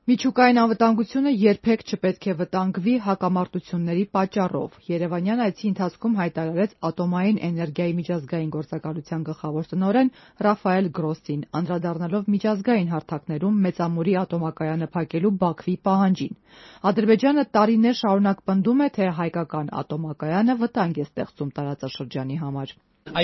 Միջուկային անվտանգությունը երբեք չպետք է վտանգվի հակամարտությունների պատճառով։ Երևանյան այցի ընթացքում հայտարարեց Ատոմային էներգիայի միջազգային գործակալության գլխավոր տնօրեն Ռաֆայել Գրոսին, անդրադառնալով միջազգային հարթակներում Մեծամորի ատոմակայանը փակելու Բաքվի պահանջին։ Ադրբեջանը տարիներ շարունակ պնդում է, թե հայկական ատոմակայանը վտանգ է ստեղծում տարածաշրջանի համար։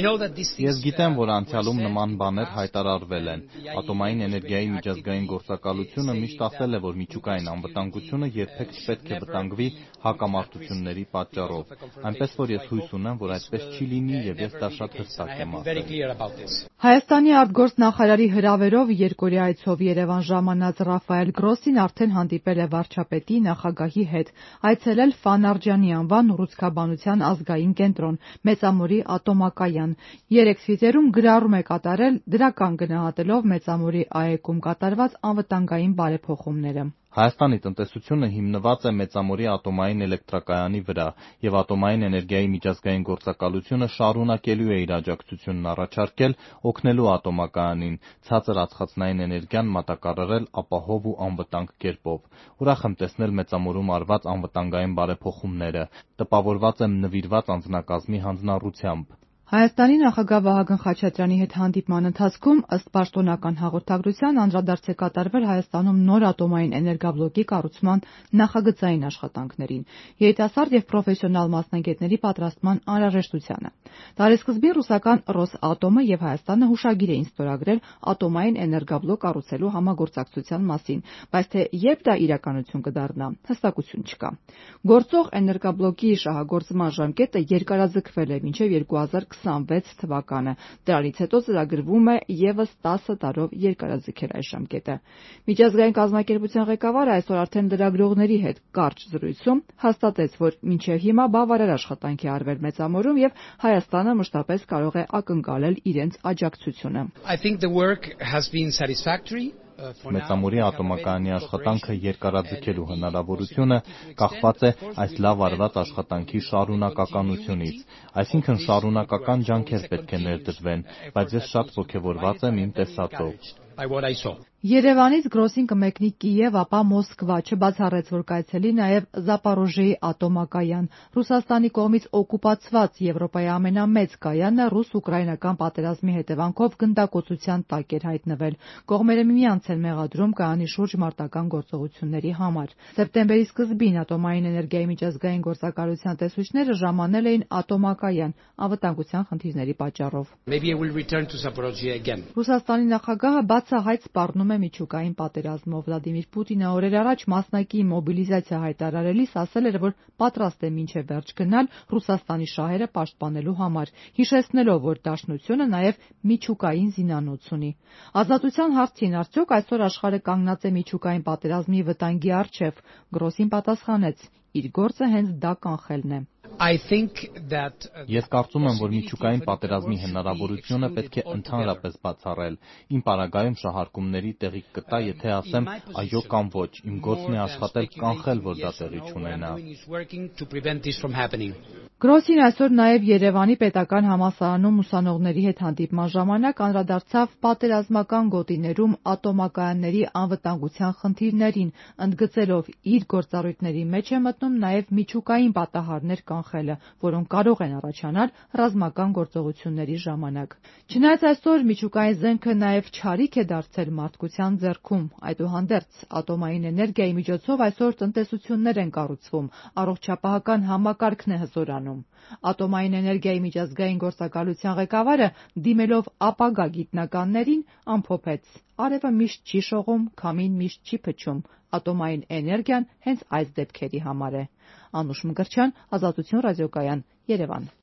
Ես գիտեմ, որ անցյալում նման բաներ հայտարարվել են։ Ատոմային էներգիայի միջազգային գործակալությունը միշտ ասել է, որ միջուկային անվտանգությունը երբեք չպետք է վտանգվի հակամարտությունների պատճառով։ Այնպես որ ես հույս ունեմ, որ այդպես չի լինի եւ ես դա շատ հստակ եմ ասել։ Հայաստանի արտգործնախարարի հրավերով երկօրյա այցով Երևան ժամանած Ռաֆայել Գրոսին արդեն հանդիպել է վարչապետի, նախագահի հետ, այցելել Ֆանարջյանի անվան ուռուցքաբանության ազգային կենտրոն, Մեծամորի ատոմակայան։ 3 թվիթերում գրառում է կատարել, դրական գնահատելով Մեծամորի ԱԷԿ-ում կատարված անվտանգային բարեփոխումները։ Հայաստանի տնտեսությունը հիմնված է Մեծամորի ատոմային էլեկտրակայանի վրա, եւ Ատոմային էներգիայի միջազգային գործակալությունը շարունակելու է իր աջակցությունն առաջարկել օգնելու ատոմակայանին ցածր ածխածնային էներգիան մատակարարել ապահով ու անվտանգ կերպով։ Ուրախ եմ տեսնել Մեծամորում արված անվտանգային բարեփոխումները, տպավորված եմ նվիրված անձնակազմի հանձնառությամբ։ Հայաստանի նախագահ Վահագն Խաչատրյանի հետ հանդիպման ընթացքում, ըստ պաշտոնական հաղորդագրության, անդրադարձ է կատարվել Հայաստանում նոր ատոմային էներգաբլոկի կառուցման նախագծային աշխատանքներին, երիտասարդ եւ պրոֆեսիոնալ մասնագետների պատրաստման անհրաժեշտությանը։ Տարեսկզբին ռուսական «Ռոսատոմը» եւ Հայաստանը հուշագիր էին ստորագրել ատոմային էներգաբլոկ կառուցելու համագործակցության մասին, բայց թե երբ դա իրականություն կդառնա, հստակություն չկա։ Գործող էներգաբլոկի շահագործման ժամկետը երկարաձգվել է մինչև 2026 թվականը, դրանից հետո ծրագրվում է ևս 10 տարով երկարաձգել այս ժամկետը։ Միջազգային կազմակերպության ղեկավարը այսօր արդեն լրագրողների հետ կարճ զրույցում հաստատեց, որ մինչև հիմա բավարար աշխատանք է արվել Մեծամորում եւ Հայաստանը մշտապես կարող է ակնկալել իրենց աջակցությունը։ Մեծամորի ատոմակայանի աշխատանքը երկարաձգելու հնարավորությունը կախված է այս լավ արված աշխատանքի շարունակականությունից, այսինքն շարունակական ջանքեր պետք է ներդրվեն, բայց ես շատ ոգևորված եմ իմ տեսածով։ Երևանից Գրոսին կմեկնի Կիև, ապա Մոսկվա, չբացառեց, որ կայցելի նաև Զապորոժիեի ատոմակայան։ Ռուսաստանի կողմից օկուպացված Եվրոպայի ամենամեծ կայանը ռուս-ուկրաինական պատերազմի հետևանքով գնդակոծության տակ էր հայտնվել։ Կողմերը միմյանց են մեղադրում կայանի շուրջ մարտական գործողությունների համար։ Սեպտեմբերի սկզբին Ատոմային էներգիայի միջազգային գործակալության տեսուչները ժամանել էին ատոմակայան անվտանգության խնդիրների պատճառով։ Ռուսաստանի նախագահը բացահայտ սպառնում է միջուկային պատերազմով։ Վլադիմիր Պուտինը օրեր առաջ մասնակի մոբիլիզացիա հայտարարելիս ասել էր, որ պատրաստ է մինչև վերջ գնալ Ռուսաստանի շահերը պաշտպանելու համար, հիշեցնելով, որ Դաշնությունը նաև միջուկային զինանոց ունի։ Ազատության հարցին արդյոք այսօր աշխարհը կանգնած է միջուկային պատերազմի վտանգի առջև, Գրոսին պատասխանեց. իր գործը հենց դա կանխելն է։ Ես կարծում եմ, որ միջուկային պատերազմի հնարավորությունը պետք է ընդհանրապես բացառել։ Իմ պարագայում շահարկումների տեղիք կտա, եթե ասեմ այո կամ ոչ։ Իմ գործն է աշխատել կանխել, որ դա տեղի չունենա։ Գրոսին այսօր նաև Երևանի պետական համալսարանում ուսանողների հետ հանդիպման ժամանակ անդրադարձավ պատերազմական գոտիներում ատոմակայանների անվտանգության խնդիրներին, ընդգծելով իր գործառույթների մեջ է մտնում նաև միջուկային պատահարներ կանխելը, որոնք կարող են առաջանալ ռազմական գործողությունների ժամանակ։ Չնայած այսօր միջուկային զենքը նաև չարիք է դարձել մարդկության ձեռքում, այդուհանդերձ ատոմային էներգիայի միջոցով այսօր տնտեսություններ են կառուցվում, առողջապահական համակարգն է հզորանում։ Ատոմային էներգիայի միջազգային գործակալության ղեկավարը, դիմելով ապագա գիտնականներին, ամփոփեց. արևը միշտ չի շողում, քամին միշտ չի փչում, ատոմային էներգիան հենց այս դեպքերի համար է։ Անուշ Մկրտչյան, Ազատություն ռադիոկայան, Երևան։